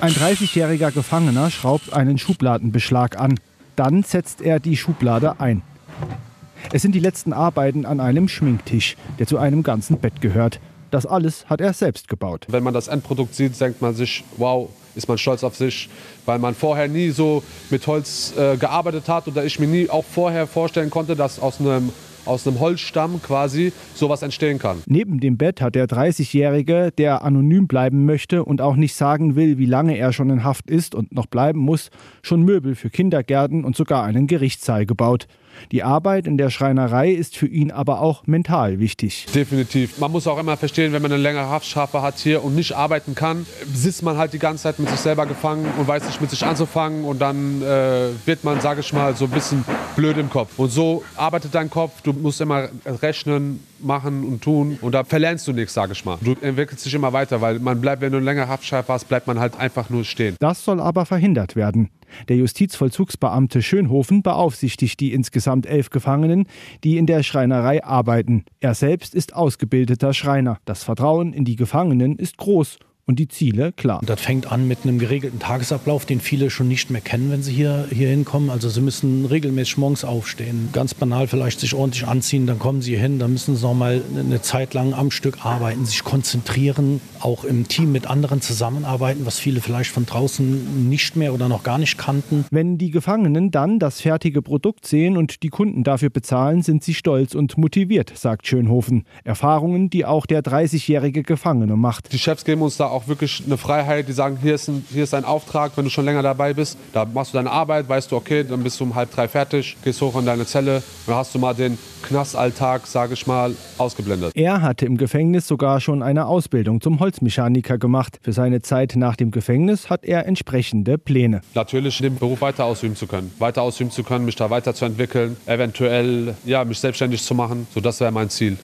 Ein 30-jähriger Gefangener schraubt einen Schubladenbeschlag an. Dann setzt er die Schublade ein. Es sind die letzten Arbeiten an einem Schminktisch, der zu einem ganzen Bett gehört. Das alles hat er selbst gebaut. Wenn man das Endprodukt sieht, denkt man sich, wow, ist man stolz auf sich, weil man vorher nie so mit Holz gearbeitet hat oder ich mir nie auch vorher vorstellen konnte, dass aus einem Holzstamm quasi sowas entstehen kann. Neben dem Bett hat der 30-Jährige, der anonym bleiben möchte und auch nicht sagen will, wie lange er schon in Haft ist und noch bleiben muss, schon Möbel für Kindergärten und sogar einen Gerichtssaal gebaut. Die Arbeit in der Schreinerei ist für ihn aber auch mental wichtig. Definitiv. Man muss auch immer verstehen, wenn man eine längere Haftstrafe hat hier und nicht arbeiten kann, sitzt man halt die ganze Zeit mit sich selber gefangen und weiß nicht mit sich anzufangen und dann wird man, sage ich mal, so ein bisschen blöd im Kopf. Und so arbeitet dein Kopf, du musst immer rechnen, machen und tun und da verlernst du nichts, sage ich mal. Du entwickelst dich immer weiter, weil man bleibt, wenn du eine längere Haftstrafe hast, bleibt man halt einfach nur stehen. Das soll aber verhindert werden. Der Justizvollzugsbeamte Schönhofen beaufsichtigt die insgesamt 11 Gefangenen, die in der Schreinerei arbeiten. Er selbst ist ausgebildeter Schreiner. Das Vertrauen in die Gefangenen ist groß. Und die Ziele klar. Das fängt an mit einem geregelten Tagesablauf, den viele schon nicht mehr kennen, wenn sie hier hinkommen. Also sie müssen regelmäßig morgens aufstehen, ganz banal vielleicht sich ordentlich anziehen, dann kommen sie hin, dann müssen sie noch mal eine Zeit lang am Stück arbeiten, sich konzentrieren, auch im Team mit anderen zusammenarbeiten, was viele vielleicht von draußen nicht mehr oder noch gar nicht kannten. Wenn die Gefangenen dann das fertige Produkt sehen und die Kunden dafür bezahlen, sind sie stolz und motiviert, sagt Schönhofen. Erfahrungen, die auch der 30-jährige Gefangene macht. Die Chefs geben uns da auch wirklich eine Freiheit, die sagen, hier ist ein Auftrag, wenn du schon länger dabei bist, da machst du deine Arbeit, weißt du, okay, dann bist du um 2:30 fertig, gehst hoch in deine Zelle, dann hast du mal den Knastalltag, sage ich mal, ausgeblendet. Er hatte im Gefängnis sogar schon eine Ausbildung zum Holzmechaniker gemacht. Für seine Zeit nach dem Gefängnis hat er entsprechende Pläne. Natürlich den Beruf weiter ausüben zu können, mich da weiterzuentwickeln, eventuell mich selbstständig zu machen, so das wäre mein Ziel.